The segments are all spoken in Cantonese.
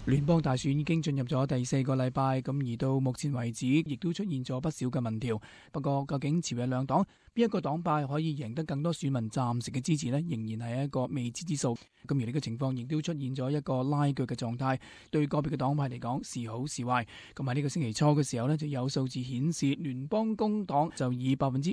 聯邦大選已經進入咗第4個禮拜，咁而到目前為止，亦都出現咗不少嘅民調。不過，究竟朝野兩黨邊一個黨派可以贏得更多選民暫時嘅支持呢？仍然係一個未知之數。咁而呢個情況亦都出現咗一個拉鋸嘅狀態，對個別嘅黨派嚟講是好是壞。咁喺呢個星期初嘅時候呢，就有數字顯示聯邦工黨就以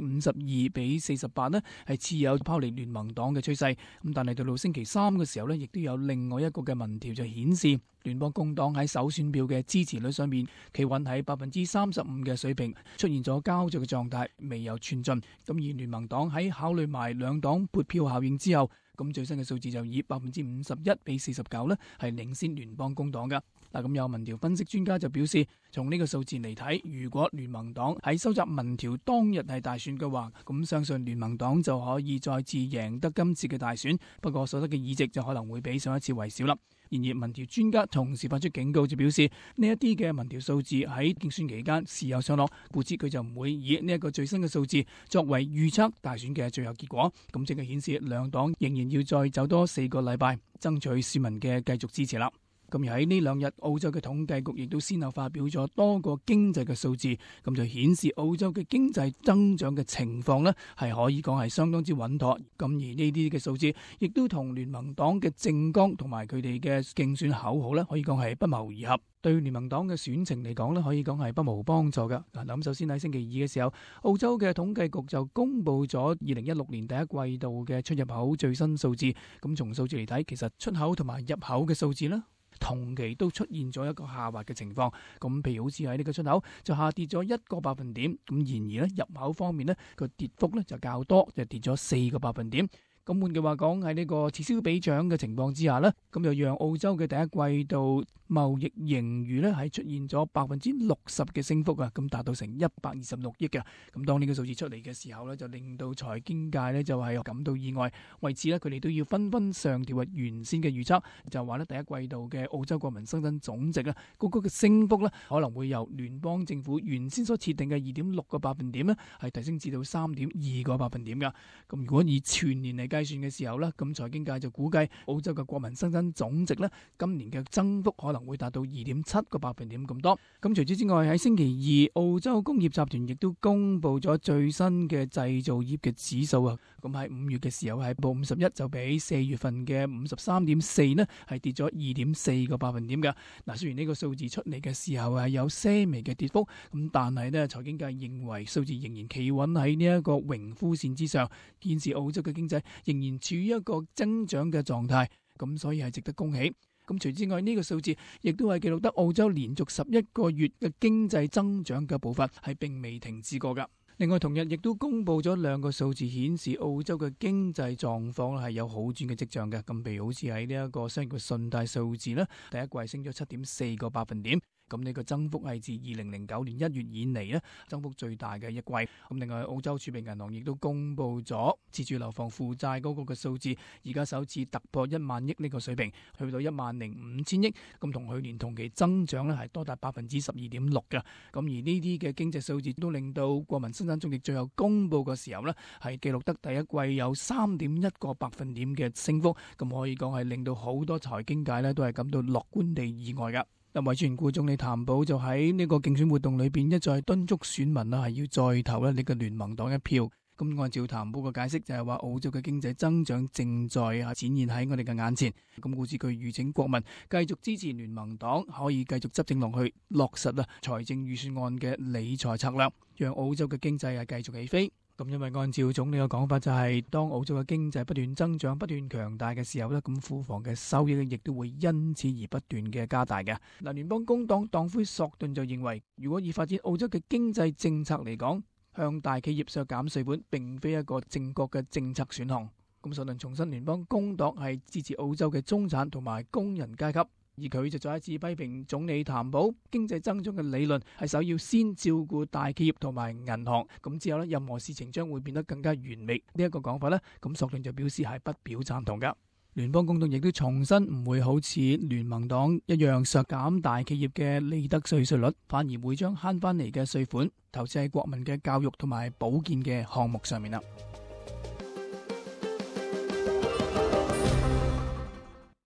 52%比48呢係持有拋離聯盟黨嘅趨勢。咁但係到星期三嘅時候呢，亦都有另外一個嘅民調就顯示，聯邦工黨喺首選票嘅支持率上面企穩喺35%嘅水平，出現咗膠着嘅狀態，未有寸進。咁而聯盟黨喺考慮埋兩黨撥票效應之後，咁最新嘅數字就以51%比49呢係領先聯邦工黨噶。嗱，咁有民調分析專家就表示，從呢個數字嚟睇，如果聯盟黨喺收集民調當日係大選嘅話，咁相信聯盟黨就可以再次贏得今次嘅大選。不過所得嘅議席就可能會比上一次為少啦。然而，民調專家同時發出警告，就表示呢一啲嘅民調數字喺競選期間時有上落，故此佢就唔會以呢一個最新嘅數字作為預測大選嘅最後結果。咁即係顯示兩黨仍然要再走多4個禮拜，爭取市民嘅繼續支持啦。咁而喺呢兩日，澳洲嘅統計局亦都先後發表咗多個經濟嘅數字，咁就顯示澳洲嘅經濟增長嘅情況呢係可以講係相當之穩妥。咁而呢啲嘅數字亦都同聯盟黨嘅政綱同埋佢哋嘅競選口號呢可以講係不謀而合。對聯盟黨嘅選情嚟講呢，可以講係不無幫助噶。嗱，咁首先喺星期二嘅時候，澳洲嘅統計局就公布咗2016年第一季度嘅出入口最新數字。咁從數字嚟睇，其實出口同埋入口嘅數字呢，同期都出現咗一個下滑嘅情況，咁譬如好似喺呢個出口就下跌咗1個百分點，咁然而咧入口方面呢個跌幅咧就較多，就跌咗4個百分點。咁換句話講，喺呢個此消彼長嘅情況之下呢，咁就讓澳洲嘅第一季度貿易盈餘呢係出現咗60%嘅升幅啊，咁達到成126億嘅。咁當呢個數字出嚟嘅時候呢，就令到財經界呢就係感到意外，為此呢，佢哋都要紛紛上調原先嘅預測，就話呢第一季度嘅澳洲國民生產總值啊，嗰個嘅升幅呢可能會由聯邦政府原先所設定嘅2.6個百分點呢係提升至到3.2個百分點噶。咁如果以全年嚟計算嘅時候呢，咁財經界就估計澳洲嘅國民生產總值呢今年嘅增幅可能會達到2.7個百分點咁多。咁除此之外，喺星期二，澳洲工業集團亦都公布咗最新嘅製造業嘅指數啊。咁喺5月嘅時候係報51，就比4月份嘅53.4呢係跌咗2.4個百分點嘅。嗱，雖然呢個數字出嚟嘅時候係有些微嘅跌幅，咁但係呢財經界認為數字仍然企穩喺呢一個榮枯線之上，顯示澳洲嘅經濟仍然處於一個增長嘅狀態，咁所以係值得恭喜。咁除此之外，呢個數字亦都係記錄得澳洲連續11個月嘅經濟增長嘅步伐係並未停止過噶。另外同日亦都公布咗2個數字，顯示澳洲嘅經濟狀況係有好轉嘅跡象嘅。咁譬如好似喺呢一個商業嘅信貸數字呢，第一季升咗7.4個百分點。咁呢個增幅係自2009年1月以嚟呢增幅最大嘅一季。咁另外澳洲儲備銀行亦都公布咗自住樓房負債嗰個嘅數字，而家首次突破1萬億呢個水平，去到105,000億。咁同去年同期增長呢係多達12.6%嘅。咁而呢啲嘅經濟數字都令到國民生產總值最後公布嘅時候呢係記錄得第一季有3.1個百分點嘅升幅。咁可以講係令到好多財經界呢都係感到樂觀地意外噶。委員顧總理譚寶就喺呢個競選活動裏邊一再敦促選民係要再投呢個聯盟黨一票。咁按照譚寶嘅解釋就係話，澳洲嘅經濟增長正在展現喺我哋嘅眼前。咁故此佢籲請國民繼續支持聯盟黨，可以繼續執政落去，落實財政預算案嘅理財策略，讓澳洲嘅經濟係繼續起飛。咁因為按照總理嘅講法就係，當澳洲嘅經濟不斷增長、不斷強大嘅時候呢，咁庫房嘅收益亦都會因此而不斷嘅加大嘅。嗱，聯邦工黨黨魁索頓就認為，如果以發展澳洲嘅經濟政策嚟講，向大企業削減稅本並非一個正確嘅政策選項。咁索頓重申，聯邦工黨係支持澳洲嘅中產同埋工人階級。而佢就再一次批評總理譚寶經濟增長嘅理論係首要先照顧大企業同埋銀行，咁之後呢任何事情將會變得更加完美。呢一個講法呢，咁索頓就表示係不表贊同噶。聯邦工黨亦都重申唔會好似聯盟黨一樣削減大企業嘅利得稅稅率，反而會將慳翻嚟嘅稅款投資喺國民嘅教育同埋保健嘅項目上面啦。